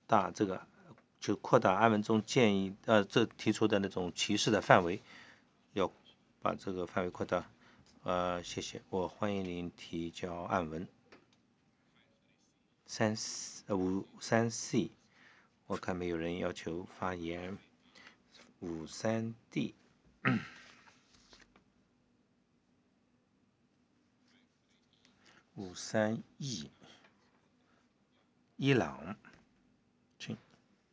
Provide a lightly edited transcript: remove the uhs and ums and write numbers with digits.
大这个就扩大安文中建议这提出的那种歧视的范围，要把这个范围扩大。谢谢，我欢迎您提交案文。53C， 我看没有人要求发言。53D。53E， 伊朗。